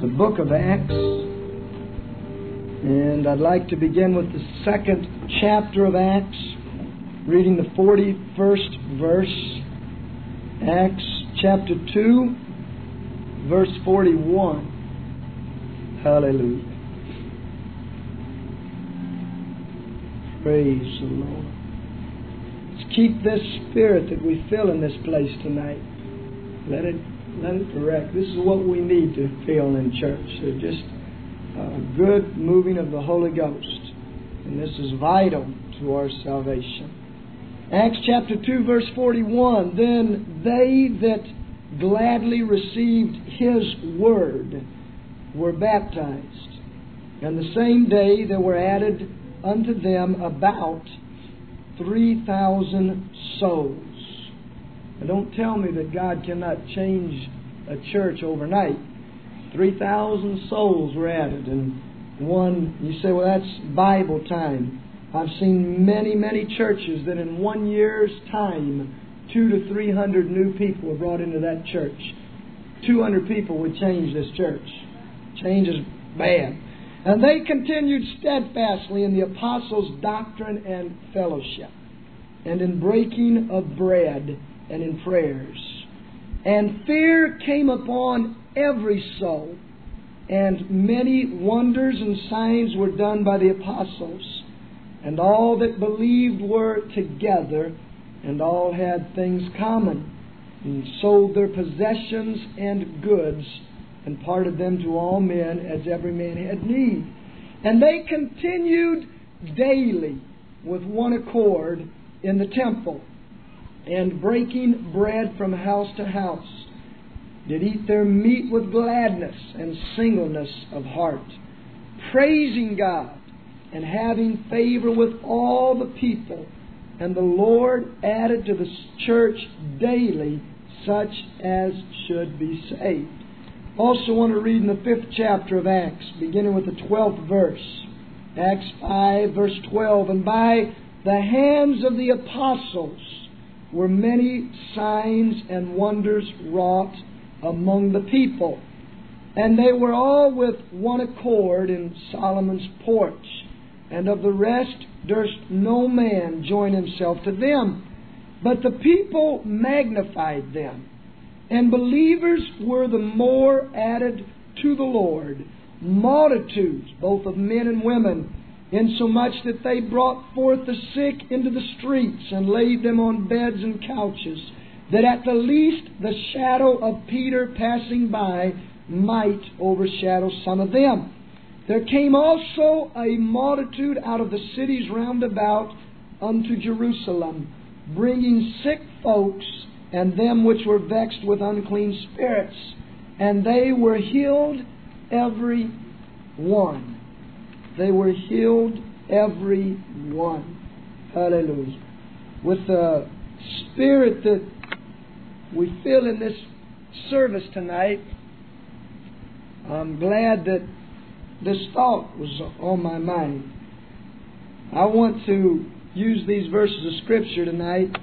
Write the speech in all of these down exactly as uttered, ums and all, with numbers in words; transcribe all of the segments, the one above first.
the book of Acts. And I'd like to begin with the second chapter of Acts, reading the forty-first verse. Acts chapter two, verse forty-one. Hallelujah. Praise the Lord. Let's keep this spirit that we feel in this place tonight. Let it, let it direct. This is what we need to feel in church. So just a good moving of the Holy Ghost. And this is vital to our salvation. Acts chapter two, verse forty-one. Then they that gladly received His word were baptized. And the same day there were added unto them about three thousand souls. Now don't tell me that God cannot change a church overnight. three thousand souls were added. And one, you say, well, that's Bible time. I've seen many, many churches that in one year's time, two to three hundred new people were brought into that church. two hundred people would change this church. Change is bad. And they continued steadfastly in the apostles' doctrine and fellowship, and in breaking of bread, and in prayers. And fear came upon every soul, and many wonders and signs were done by the apostles. And all that believed were together, and all had things common, and sold their possessions and goods, and parted them to all men as every man had need. And they continued daily with one accord in the temple, and breaking bread from house to house, did eat their meat with gladness and singleness of heart, praising God, and having favor with all the people. And the Lord added to the church daily such as should be saved. Also want to read in the fifth chapter of Acts, beginning with the twelfth verse. Acts five, verse twelve. And by the hands of the apostles were many signs and wonders wrought among the people. And they were all with one accord in Solomon's porch. And of the rest durst no man join himself to them. But the people magnified them. And believers were the more added to the Lord, multitudes, both of men and women, insomuch that they brought forth the sick into the streets, and laid them on beds and couches, that at the least the shadow of Peter passing by might overshadow some of them. There came also a multitude out of the cities round about unto Jerusalem, bringing sick folks, and them which were vexed with unclean spirits, and they were healed every one. They were healed every one. Hallelujah. With the spirit that we feel in this service tonight, I'm glad that this thought was on my mind. I want to use these verses of Scripture tonight.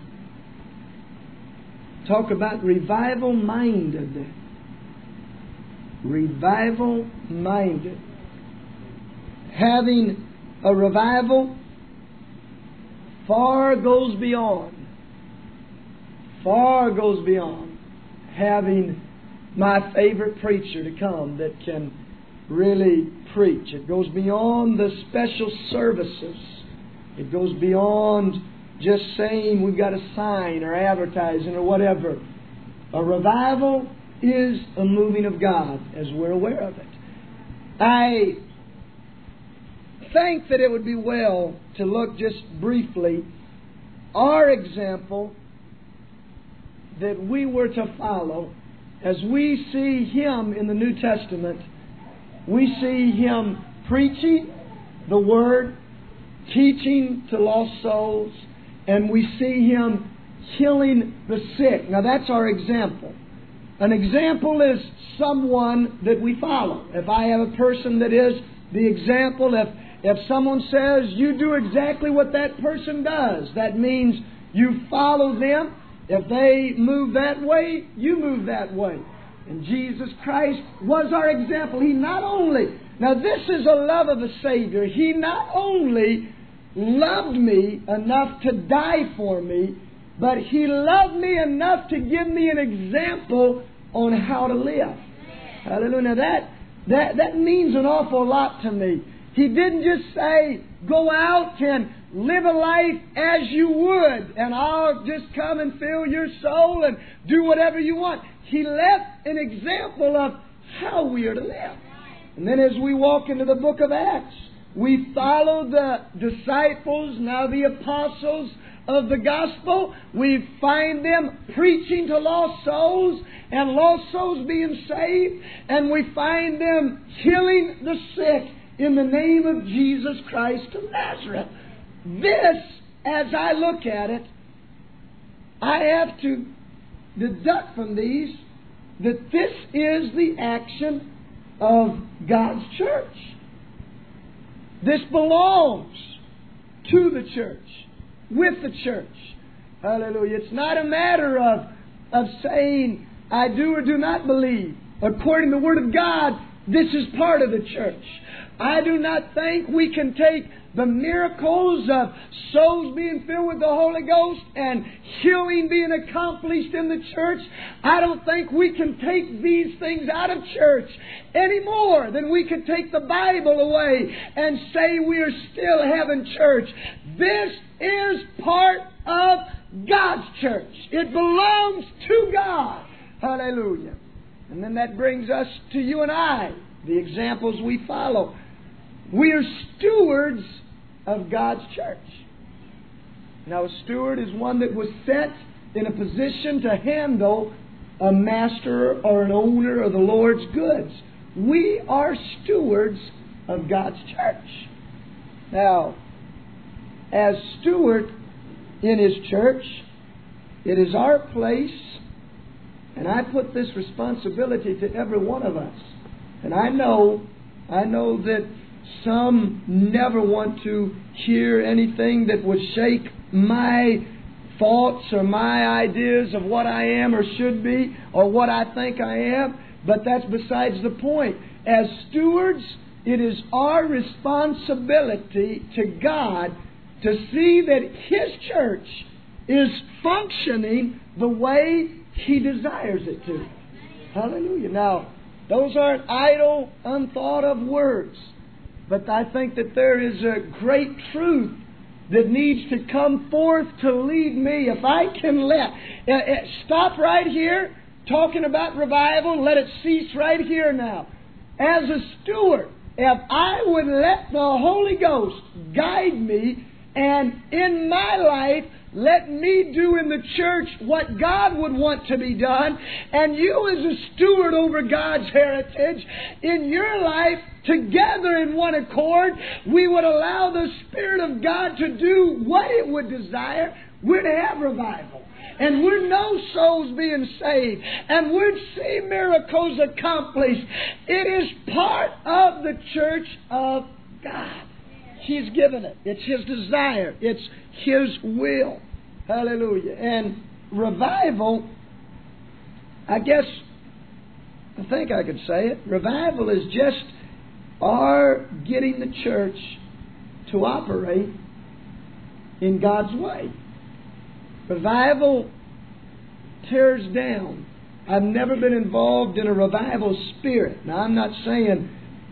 Talk about revival minded. Revival minded. Having a revival far goes beyond, far goes beyond having my favorite preacher to come that can really preach. It goes beyond the special services. It goes beyond just saying we've got a sign or advertising or whatever. A revival is a moving of God, as we're aware of it. I think that it would be well to look just briefly our example that we were to follow. As we see Him in the New Testament, we see Him preaching the Word, teaching to lost souls, and we see Him healing the sick. Now that's our example. An example is someone that we follow. If I have a person that is the example, if, if someone says you do exactly what that person does, that means you follow them. If they move that way, you move that way. And Jesus Christ was our example. He not only, now this is a love of a Savior. He not only loved me enough to die for me, but He loved me enough to give me an example on how to live. Hallelujah. Now that, that, that means an awful lot to me. He didn't just say, go out and live a life as you would, and I'll just come and fill your soul and do whatever you want. He left an example of how we are to live. And then as we walk into the book of Acts, we follow the disciples, now the apostles of the gospel. We find them preaching to lost souls and lost souls being saved. And we find them healing the sick in the name of Jesus Christ of Nazareth. This, as I look at it, I have to deduct from these that this is the action of God's church. This belongs to the church, with the church. Hallelujah. It's not a matter of, of saying, I do or do not believe. According to the Word of God, this is part of the church. I do not think we can take the miracles of souls being filled with the Holy Ghost and healing being accomplished in the church. I don't think we can take these things out of church any more than we can take the Bible away and say we are still having church. This is part of God's church. It belongs to God. Hallelujah. And then that brings us to you and I, the examples we follow. We are stewards of God's church. Now, a steward is one that was set in a position to handle a master or an owner of the Lord's goods. We are stewards of God's church. Now, as steward in His church, it is our place, and I put this responsibility to every one of us. And I know, I know that some never want to hear anything that would shake my thoughts or my ideas of what I am or should be or what I think I am. But that's besides the point. As stewards, it is our responsibility to God to see that His church is functioning the way He desires it to. Hallelujah. Now, those aren't idle, unthought of words. But I think that there is a great truth that needs to come forth to lead me. If I can let, uh, uh, stop right here talking about revival and let it cease right here now. As a steward, if I would let the Holy Ghost guide me and in my life let me do in the church what God would want to be done, and you as a steward over God's heritage, in your life, together in one accord, we would allow the Spirit of God to do what it would desire. We're to have revival. And we're know souls being saved. And we'd see miracles accomplished. It is part of the church of God. He's given it. It's His desire. It's His will. Hallelujah. And revival, I guess, I think I could say it. Revival is just our getting the church to operate in God's way. Revival tears down. I've never been involved in a revival spirit. Now, I'm not saying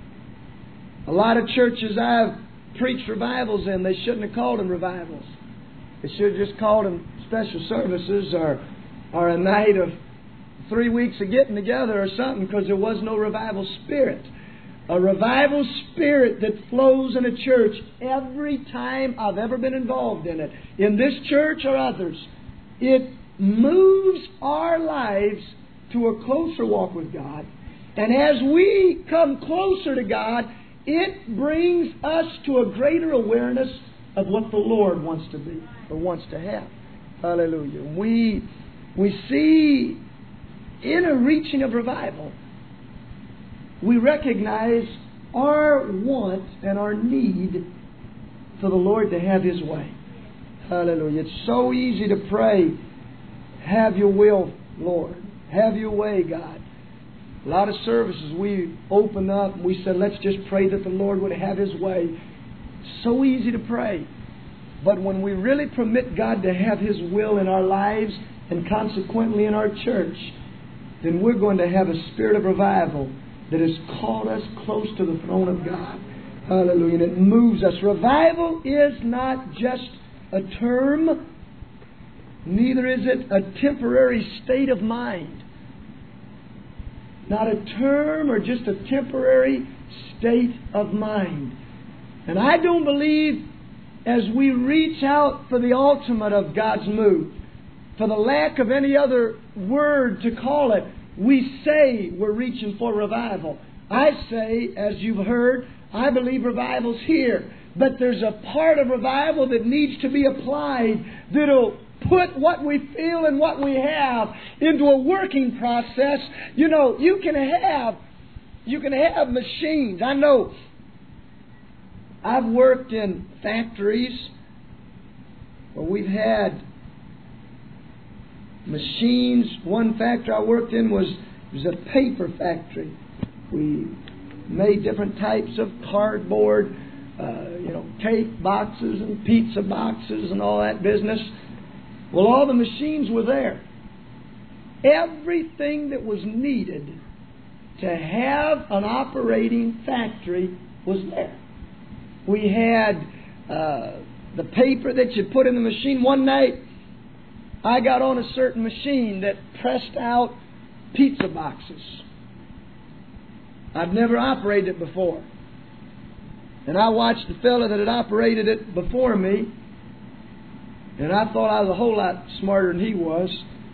a lot of churches I've preached revivals in, they shouldn't have called them revivals. They should have just called them special services or, or a night of three weeks of getting together or something, because there was no revival spirit. A revival spirit that flows in a church every time I've ever been involved in it, in this church or others, it moves our lives to a closer walk with God. And as we come closer to God, it brings us to a greater awareness of what the Lord wants to be or wants to have. Hallelujah. We, we see in a reaching of revival, we recognize our want and our need for the Lord to have His way. Hallelujah. It's so easy to pray, have your will, Lord. Have your way, God. A lot of services we opened up and we said, let's just pray that the Lord would have His way. So easy to pray. But when we really permit God to have His will in our lives and consequently in our church, then we're going to have a spirit of revival that has called us close to the throne of God. Hallelujah. And it moves us. Revival is not just a term, neither is it a temporary state of mind. Not a term or just a temporary state of mind. And I don't believe as we reach out for the ultimate of God's move, for the lack of any other word to call it, we say we're reaching for revival. I say, as you've heard, I believe revival's here. But there's a part of revival that needs to be applied that'll put what we feel and what we have into a working process. You know, you can have you can have machines. I know I've worked in factories where we've had machines. One factory I worked in was, was a paper factory. We made different types of cardboard, uh, you know, cake boxes and pizza boxes and all that business. Well, all the machines were there. Everything that was needed to have an operating factory was there. We had uh, the paper that you put in the machine. One night, I got on a certain machine that pressed out pizza boxes. I've never operated it before. And I watched the fellow that had operated it before me, and I thought I was a whole lot smarter than he was.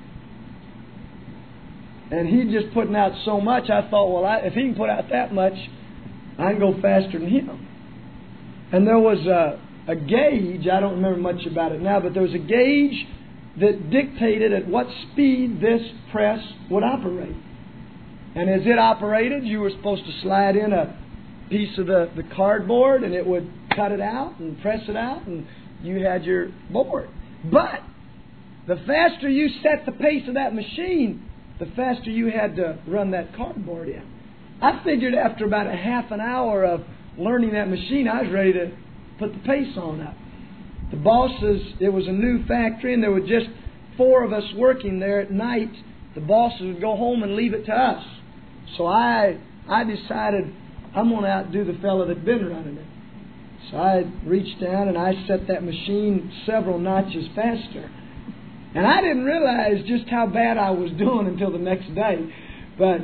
And he just putting out so much, I thought, well, I, if he can put out that much, I can go faster than him. And there was a, a gauge, I don't remember much about it now, but there was a gauge that dictated at what speed this press would operate. And as it operated, you were supposed to slide in a piece of the, the cardboard and it would cut it out and press it out and you had your board. But the faster you set the pace of that machine, the faster you had to run that cardboard in. I figured after about a half an hour of learning that machine, I was ready to put the pace on up. The bosses, it was a new factory and there were just four of us working there at night. The bosses would go home and leave it to us. So I I decided I'm going to outdo the fellow that'd been running it. So I reached down and I set that machine several notches faster. And I didn't realize just how bad I was doing until the next day. But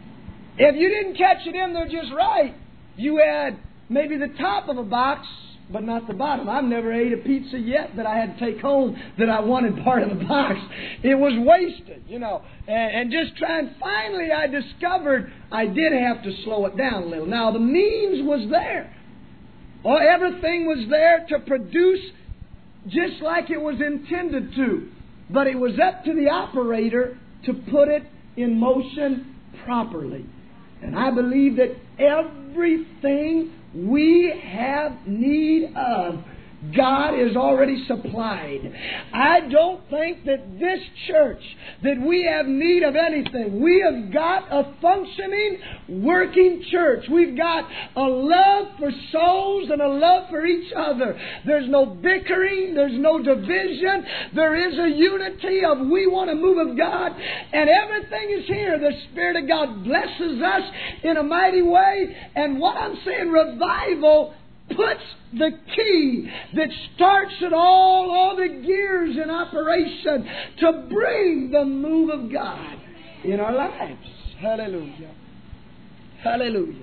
if you didn't catch it in there just right, you had maybe the top of a box, but not the bottom. I've never ate a pizza yet that I had to take home that I wanted part of the box. It was wasted, you know. And, and just trying, finally I discovered I did have to slow it down a little. Now the means was there. Well, everything was there to produce just like it was intended to. But it was up to the operator to put it in motion properly. And I believe that everything we have need of, God is already supplied. I don't think that this church, that we have need of anything. We have got a functioning, working church. We've got a love for souls and a love for each other. There's no bickering. There's no division. There is a unity of we want to move of God. And everything is here. The Spirit of God blesses us in a mighty way. And what I'm saying, revival puts the key that starts it all, all the gears in operation to bring the move of God in our lives. Hallelujah. Hallelujah.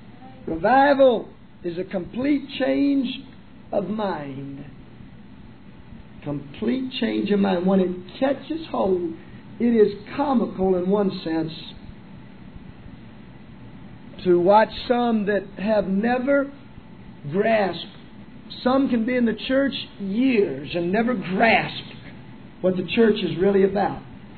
Revival is a complete change of mind. Complete change of mind. When it catches hold, it is comical in one sense to watch some that have never grasp. Some can be in the church years and never grasp what the church is really about.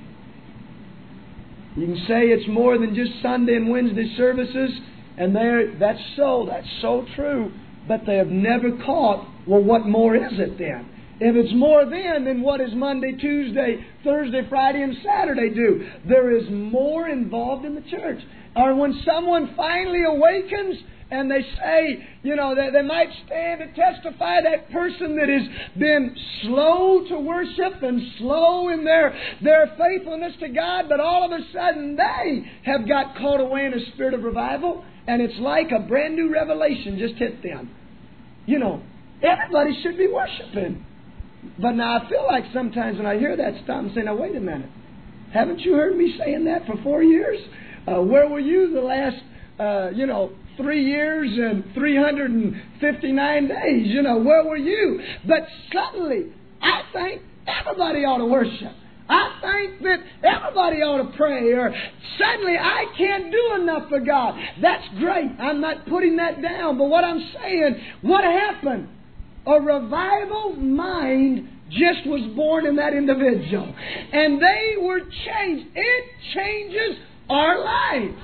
You can say it's more than just Sunday and Wednesday services, and that's so, that's so true, but they have never caught, well, what more is it then? If it's more then, then what does Monday, Tuesday, Thursday, Friday, and Saturday do? There is more involved in the church. Or when someone finally awakens and they say, you know, they, they might stand to testify, that person that has been slow to worship and slow in their, their faithfulness to God, but all of a sudden they have got caught away in a spirit of revival, and it's like a brand new revelation just hit them. You know, everybody should be worshiping. But now I feel like sometimes when I hear that, stop and say, now wait a minute. Haven't you heard me saying that for four years? Uh, where were you the last, uh, you know, three years and three hundred fifty-nine days? You know, where were you? But suddenly, I think everybody ought to worship. I think that everybody ought to pray. Or suddenly, I can't do enough for God. That's great. I'm not putting that down. But what I'm saying, what happened? A revival mind just was born in that individual. And they were changed. It changes our lives.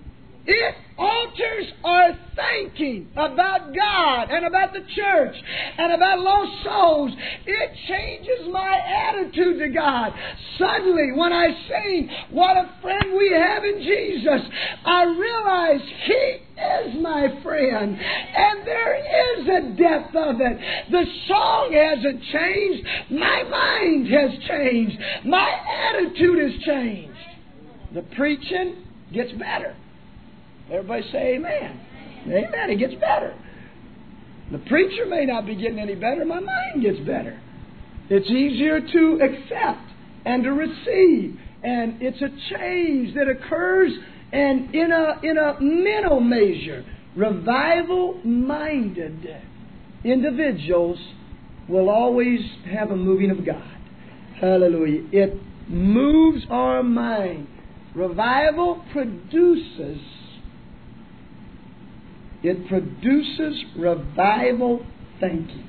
It alters our thinking about God and about the church and about lost souls. It changes my attitude to God. Suddenly, when I see what a friend we have in Jesus, I realize He is my friend. And there is a depth of it. The song hasn't changed. My mind has changed. My attitude has changed. The preaching gets better. Everybody say amen. Amen. It gets better. The preacher may not be getting any better. My mind gets better. It's easier to accept and to receive. And it's a change that occurs and in a, in a mental measure. Revival-minded individuals will always have a moving of God. Hallelujah. It moves our mind. Revival produces It produces revival thinking.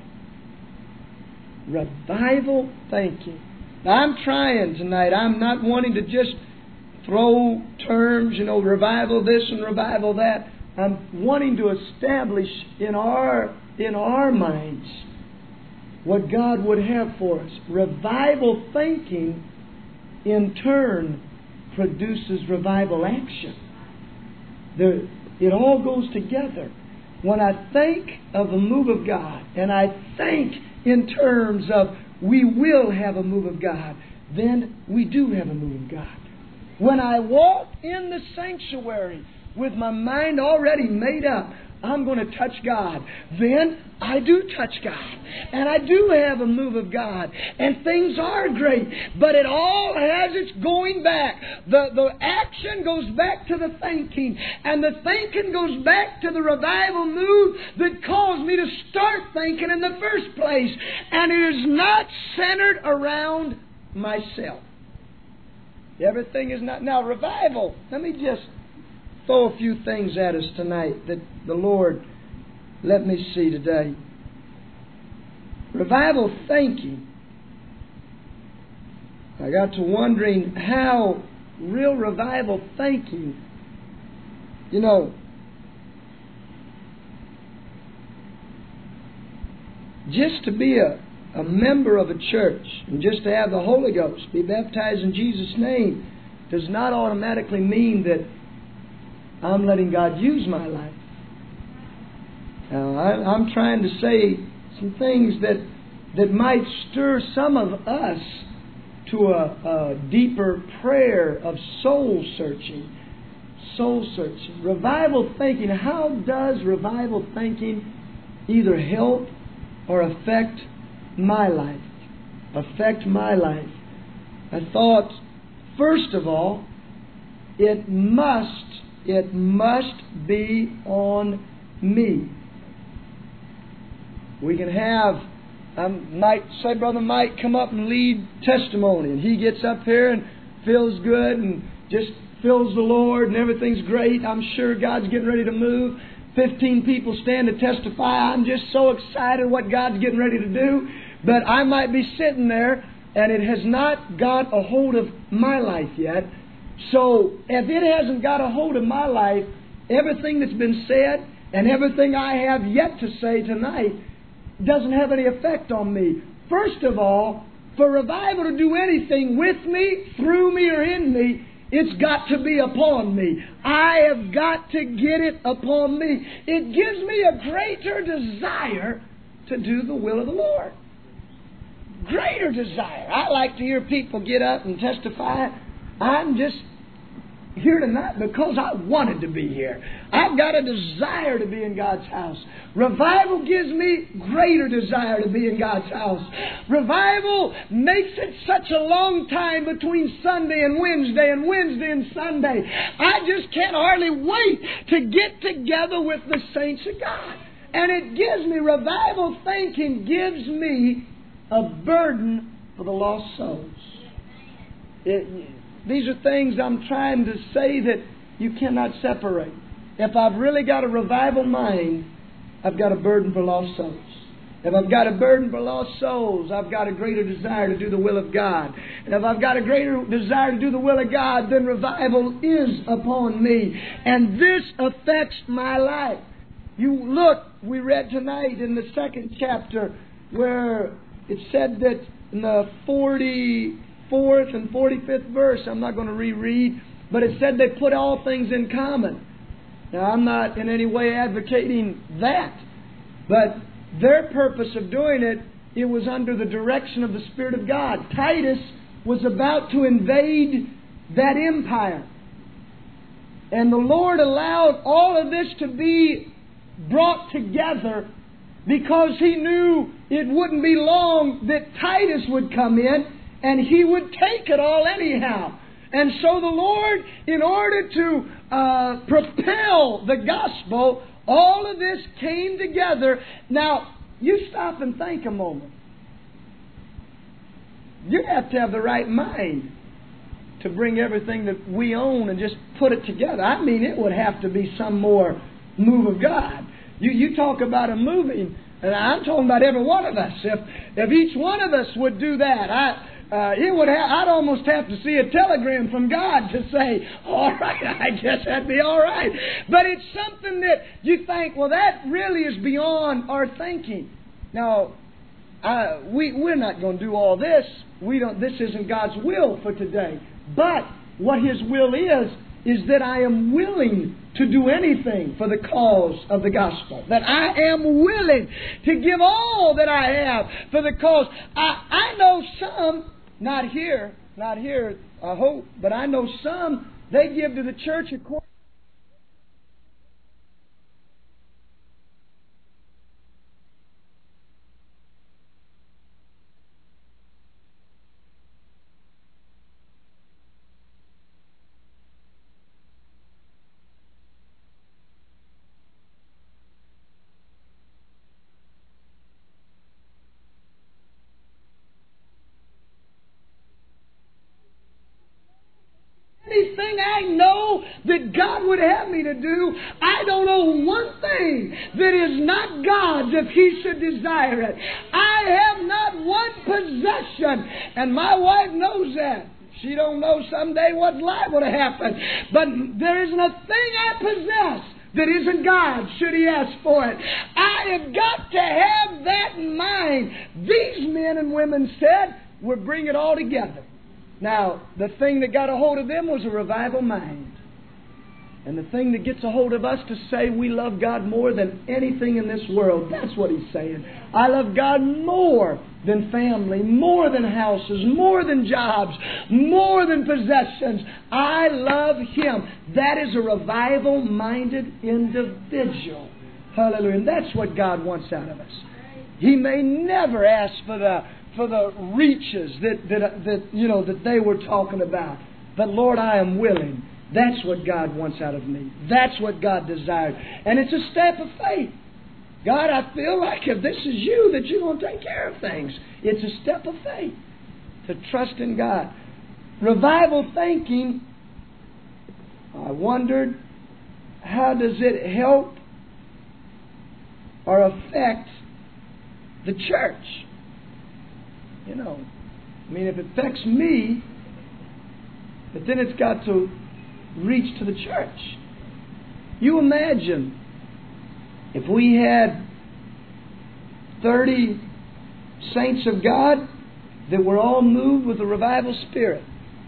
Revival thinking. Now, I'm trying tonight. I'm not wanting to just throw terms, you know, revival this and revival that. I'm wanting to establish in our in our minds what God would have for us. Revival thinking, in turn, produces revival action. There, it all goes together. When I think of a move of God, and I think in terms of we will have a move of God, then we do have a move of God. When I walk in the sanctuary with my mind already made up, I'm going to touch God, then I do touch God. And I do have a move of God. And things are great. But it all has its going back. The, the action goes back to the thinking. And the thinking goes back to the revival move that caused me to start thinking in the first place. And it is not centered around myself. Everything is not... Now, revival, let me just throw a few things at us tonight that the Lord let me see today. Revival thinking. I got to wondering how real revival thinking, you know, just to be a, a member of a church and just to have the Holy Ghost, be baptized in Jesus' name, does not automatically mean that I'm letting God use my life. Now, I, I'm trying to say some things that that might stir some of us to a, a deeper prayer of soul searching. Soul searching. Revival thinking. How does revival thinking either help or affect my life? Affect my life. I thought, first of all, it must It must be on me. We can have, I might say Brother Mike come up and lead testimony, and he gets up here and feels good and just feels the Lord and everything's great. I'm sure God's getting ready to move. Fifteen people stand to testify. I'm just so excited what God's getting ready to do. But I might be sitting there and it has not got a hold of my life yet. So, if it hasn't got a hold of my life, everything that's been said and everything I have yet to say tonight doesn't have any effect on me. first of all, for revival to do anything with me, through me, or in me, it's got to be upon me. I have got to get it upon me. It gives me a greater desire to do the will of the Lord. Greater desire. I like to hear people get up and testify. I'm just here tonight because I wanted to be here. I've got a desire to be in God's house. Revival gives me greater desire to be in God's house. Revival makes it such a long time between Sunday and Wednesday and Wednesday and Sunday. I just can't hardly wait to get together with the saints of God. And it gives me, revival thinking gives me a burden for the lost souls. It, These are things I'm trying to say that you cannot separate. If I've really got a revival mind, I've got a burden for lost souls. If I've got a burden for lost souls, I've got a greater desire to do the will of God. And if I've got a greater desire to do the will of God, then revival is upon me. And this affects my life. You look, we read tonight in the second chapter where it said that in the forty-fourth and forty-fifth verse, I'm not going to reread, but it said they put all things in common. Now, I'm not in any way advocating that, but their purpose of doing it, it was under the direction of the Spirit of God. Titus was about to invade that empire. And the Lord allowed all of this to be brought together because He knew it wouldn't be long that Titus would come in and he would take it all anyhow. And so the Lord, in order to uh, propel the gospel, all of this came together. Now, you stop and think a moment. You have to have the right mind to bring everything that we own and just put it together. I mean, it would have to be some more move of God. You you talk about a moving, and I'm talking about every one of us. If if each one of us would do that, I. Uh, it would ha- I'd almost have to see a telegram from God to say, all right, I guess that'd be all right. But it's something that you think, well, that really is beyond our thinking. Now, uh, we, we're not going to do all this. We don't. This isn't God's will for today. But what His will is, is that I am willing to do anything for the cause of the gospel. That I am willing to give all that I have for the cause. I, I know some... Not here, not here, I hope, but I know some, they give to the church according. Anything I know that God would have me to do, I don't know one thing that is not God's if He should desire it. I have not one possession, and my wife knows that. She don't know someday what's liable to happen. But there isn't a thing I possess that isn't God, should He ask for it. I have got to have that in mind. These men and women said, we'll bring it all together. Now, the thing that got a hold of them was a revival mind. And the thing that gets a hold of us to say we love God more than anything in this world, that's what He's saying. I love God more than family, more than houses, more than jobs, more than possessions. I love Him. That is a revival-minded individual. Hallelujah. And that's what God wants out of us. He may never ask for the for the reaches that, that, that, you know, that they were talking about. But Lord, I am willing. That's what God wants out of me. That's what God desired. And it's a step of faith. God, I feel like if this is You, that You're going to take care of things. It's a step of faith to trust in God. Revival thinking, I wondered, how does it help or affect the church? You know, I mean, if it affects me, but then it's got to reach to the church. You imagine if we had thirty saints of God, that we're all moved with a revival spirit.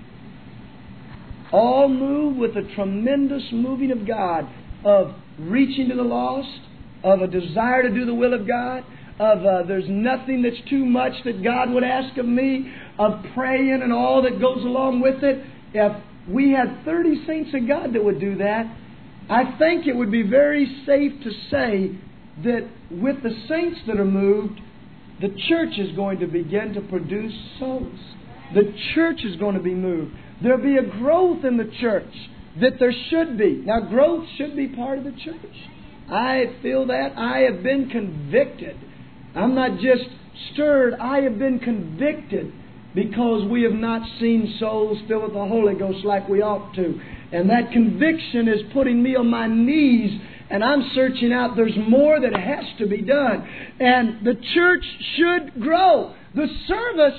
All moved with a tremendous moving of God, of reaching to the lost, of a desire to do the will of God, of uh, there's nothing that's too much that God would ask of me, of praying and all that goes along with it. If we had thirty saints of God that would do that, I think it would be very safe to say that with the saints that are moved, the church is going to begin to produce souls. The church is going to be moved. There'll be a growth in the church that there should be. Now, growth should be part of the church. I feel that. I have been convicted. I'm not just stirred. I have been convicted because we have not seen souls filled with the Holy Ghost like we ought to. And that conviction is putting me on my knees, and I'm searching out. There's more that has to be done. And the church should grow. The service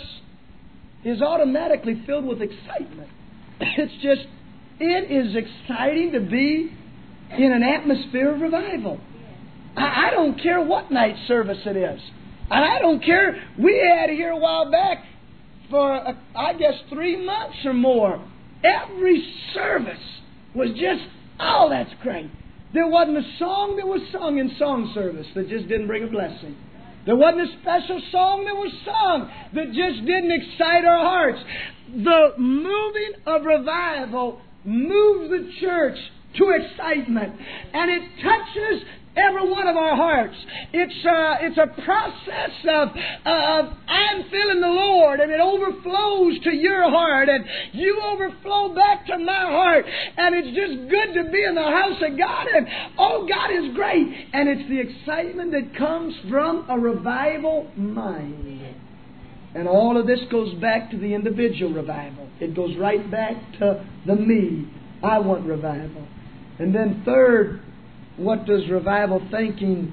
is automatically filled with excitement. It's just, it is exciting to be in an atmosphere of revival. I, I don't care what night service it is. And I don't care. We had here a while back for, uh, I guess, three months or more. Every service was just, oh, that's great. There wasn't a song that was sung in song service that just didn't bring a blessing. There wasn't a special song that was sung that just didn't excite our hearts. The moving of revival moves the church to excitement, and it touches every one of our hearts. It's a, it's a process of, of I'm feeling the Lord, and it overflows to your heart, and you overflow back to my heart, and it's just good to be in the house of God, and oh, God is great. And it's the excitement that comes from a revival mind. And all of this goes back to the individual revival. It goes right back to the me. I want revival. And then third, what does revival thinking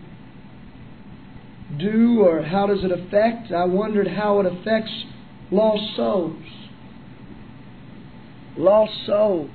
do, or how does it affect? I wondered how it affects lost souls. Lost souls.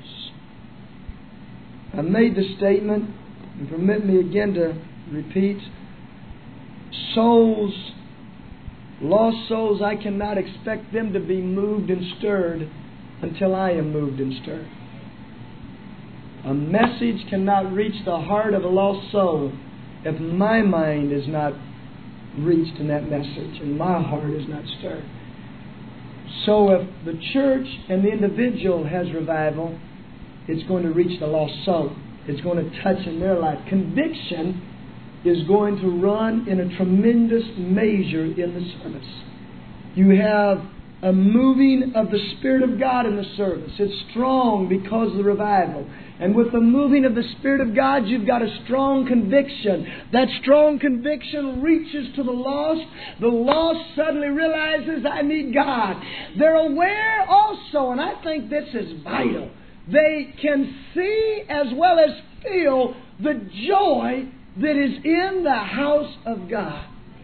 I made the statement, and permit me again to repeat, souls, lost souls, I cannot expect them to be moved and stirred until I am moved and stirred. A message cannot reach the heart of a lost soul if my mind is not reached in that message and my heart is not stirred. So if the church and the individual has revival, it's going to reach the lost soul. It's going to touch in their life. Conviction is going to run in a tremendous measure in the service. You have a moving of the Spirit of God in the service. It's strong because of the revival. And with the moving of the Spirit of God, you've got a strong conviction. That strong conviction reaches to the lost. The lost suddenly realizes, I need God. They're aware also, and I think this is vital, they can see as well as feel the joy that is in the house of God.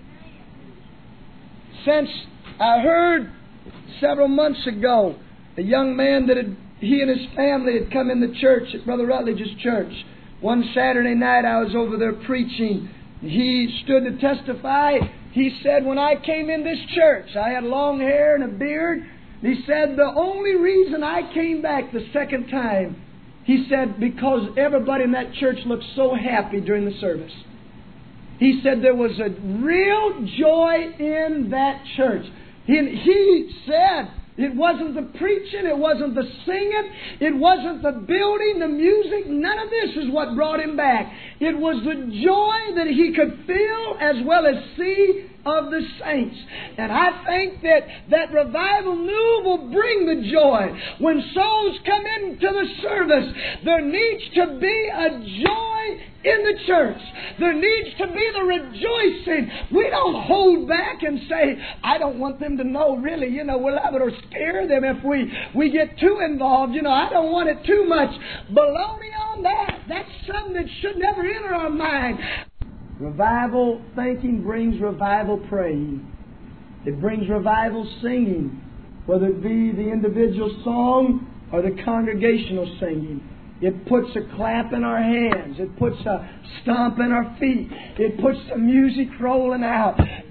Since I heard several months ago, a young man that had, he and his family had come in the church at Brother Rutledge's church. One Saturday night I was over there preaching. He stood to testify. He said, when I came in this church, I had long hair and a beard. He said, the only reason I came back the second time, he said, because everybody in that church looked so happy during the service. He said there was a real joy in that church. He, he said it wasn't the preaching, it wasn't the singing, it wasn't the building, the music. None of this is what brought him back. It was the joy that he could feel as well as see of the saints. And I think that that revival move will bring the joy. When souls come into the service, there needs to be a joy in the church. There needs to be the rejoicing. We don't hold back and say, I don't want them to know, really, you know, we'll have it or scare them if we, we get too involved. You know, I don't want it too much. Baloney on that. That's something that should never enter our mind. Revival thinking brings revival praying. It brings revival singing, whether it be the individual song or the congregational singing. It puts a clap in our hands. It puts a stomp in our feet. It puts the music rolling out.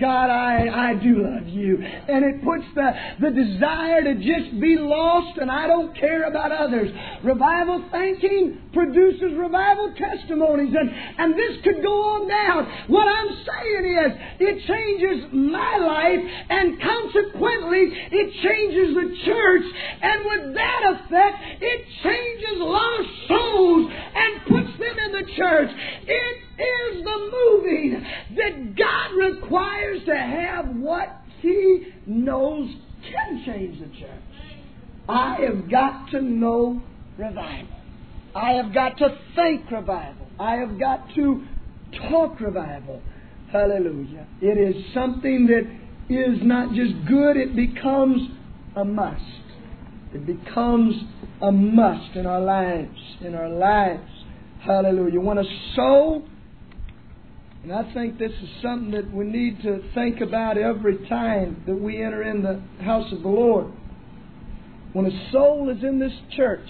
God, I, I do love you. And it puts the, the desire to just be lost and I don't care about others. Revival thinking produces revival testimonies. And, and this could go on down. What I'm saying is, it changes my life and consequently it changes the church. And with that effect, it changes lost souls and puts them in the church. It is the moving that God requires to have what He knows can change the church. I have got to know revival. I have got to think revival. I have got to talk revival. Hallelujah. It is something that is not just good, it becomes a must. It becomes a must in our lives. In our lives. Hallelujah. When a soul, and I think this is something that we need to think about every time that we enter in the house of the Lord. When a soul is in this church,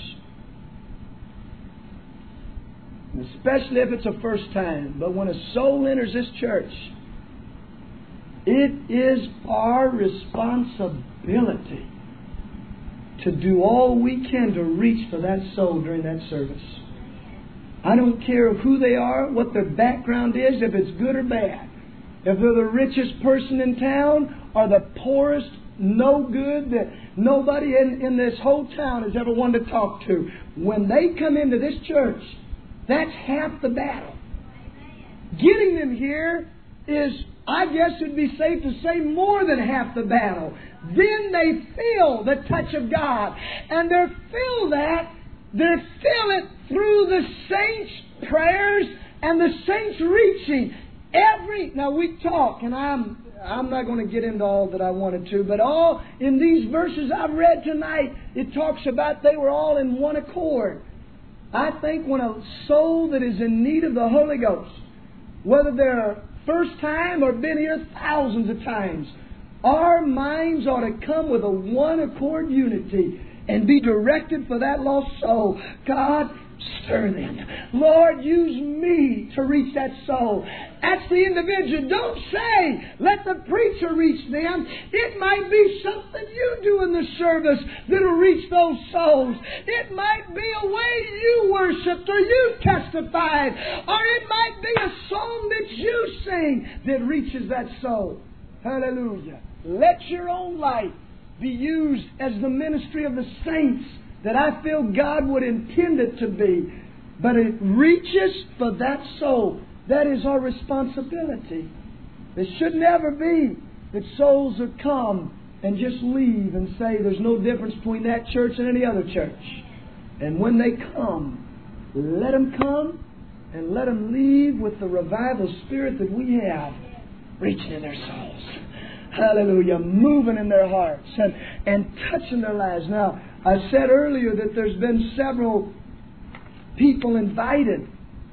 especially if it's a first time, but when a soul enters this church, it is our responsibility to do all we can to reach for that soul during that service. I don't care who they are, what their background is, if it's good or bad. If they're the richest person in town or the poorest, no good that nobody in, in this whole town has ever wanted to talk to. When they come into this church, that's half the battle. Getting them here is, I guess it'd be safe to say, more than half the battle. Then they feel the touch of God. And they feel that, they feel it through the saints' prayers and the saints reaching. Every, now we talk, and I'm I'm not going to get into all that I wanted to, but all in these verses I've read tonight, it talks about they were all in one accord. I think when a soul that is in need of the Holy Ghost, whether they're first time or been here thousands of times, our minds ought to come with a one accord unity and be directed for that lost soul. God, stir them. Lord, use me to reach that soul. That's the individual. Don't say, let the preacher reach them. It might be something you do in the service that'll reach those souls. It might be a way you worshiped or you testified. Or it might be a song that you sing that reaches that soul. Hallelujah. Let your own life be used as the ministry of the saints that I feel God would intend it to be. But it reaches for that soul. That is our responsibility. It should never be that souls will come and just leave and say there's no difference between that church and any other church. And when they come, let them come and let them leave with the revival spirit that we have reaching in their souls. Hallelujah. Moving in their hearts and, and touching their lives. Now, I said earlier that there's been several people invited.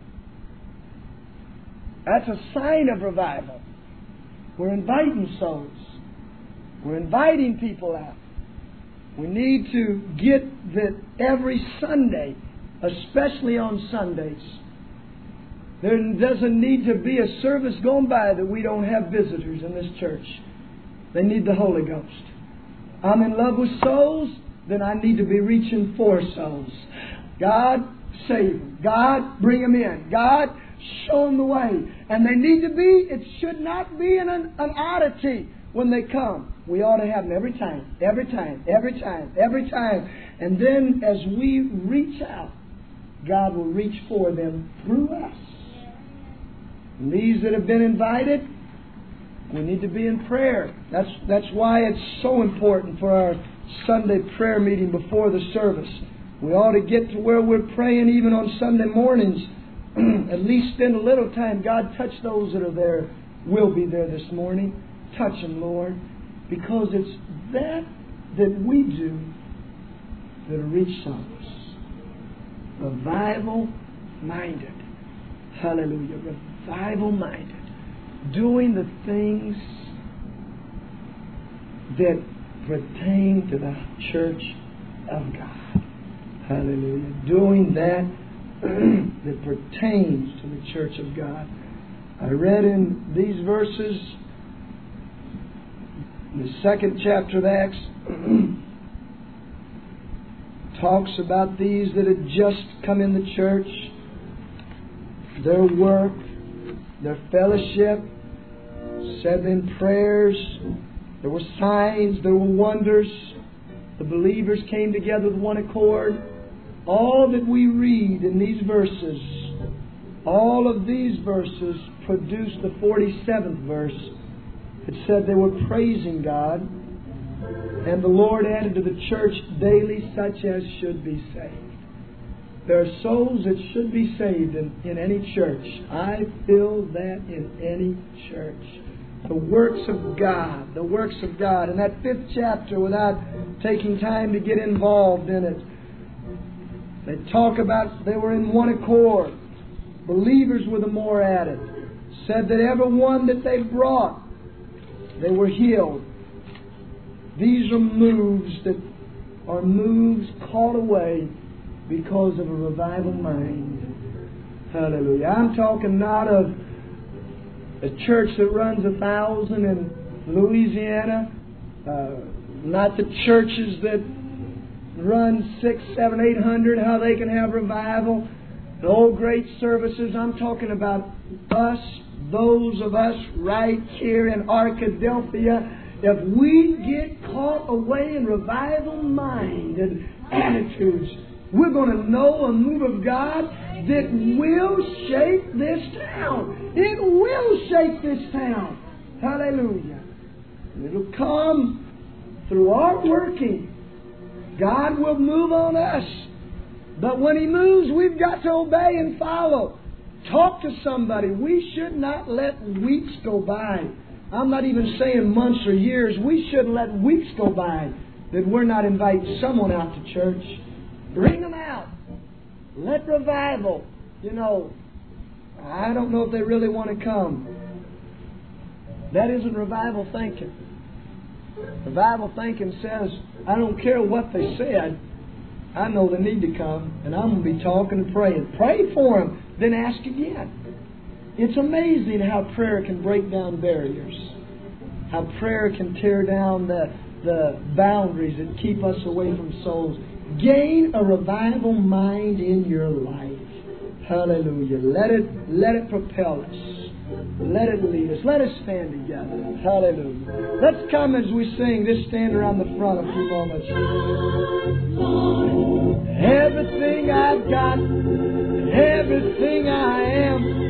That's a sign of revival. We're inviting souls. We're inviting people out. We need to get that every Sunday, especially on Sundays, there doesn't need to be a service going by that we don't have visitors in this church. They need the Holy Ghost. I'm in love with souls, then I need to be reaching for souls. God, save them. God, bring them in. God, show them the way. And they need to be, it should not be an, an oddity when they come. We ought to have them every time, every time, every time, every time. And then as we reach out, God will reach for them through us. And these that have been invited, we need to be in prayer. That's, that's why it's so important for our Sunday prayer meeting before the service. We ought to get to where we're praying even on Sunday mornings. At least spend a little time. God, touch those that are there. We'll be there this morning. Touch them, Lord. Because it's that that we do that'll reach souls. Revival-minded. Hallelujah. Revival-minded. Doing the things that pertain to the church of God. Hallelujah. Doing that that pertains to the church of God. I read in these verses The second chapter of Acts talks about these that had just come in the church, their work, their fellowship, said in prayers, there were signs, there were wonders. The believers came together with one accord. All that we read in these verses, all of these verses produce the forty-seventh verse. It said they were praising God, and the Lord added to the church daily such as should be saved. There are souls that should be saved in, in any church. I feel that in any church. The works of God, the works of God. In that fifth chapter, without taking time to get involved in it, they talk about they were in one accord. Believers were the more added. Said that every one that they brought, they were healed. These are moves that are moves caught away because of a revival mind. Hallelujah. I'm talking not of a church that runs a thousand in Louisiana, uh, not the churches that run six, seven, eight hundred, how they can have revival, the old great services. I'm talking about us, those of us right here in Arkadelphia. If we get caught away in revival-minded attitudes, we're going to know a move of God that will shake this town. It will shake this town. Hallelujah. And it'll come through our working. God will move on us. But when He moves, we've got to obey and follow. Talk to somebody. We should not let weeks go by. I'm not even saying months or years. We shouldn't let weeks go by that we're not inviting someone out to church. Bring them out. Let revival. You know, I don't know if they really want to come. That isn't revival thinking. Revival thinking says, I don't care what they said. I know they need to come, and I'm going to be talking and praying. Pray for them, then ask again. It's amazing how prayer can break down barriers. How prayer can tear down the, the boundaries that keep us away from souls. Gain a revival mind in your life. Hallelujah. Let it, let it propel us. Let it lead us. Let us stand together. Hallelujah. Let's come as we sing. Just stand around the front a few moments. Everything I've got, everything I am,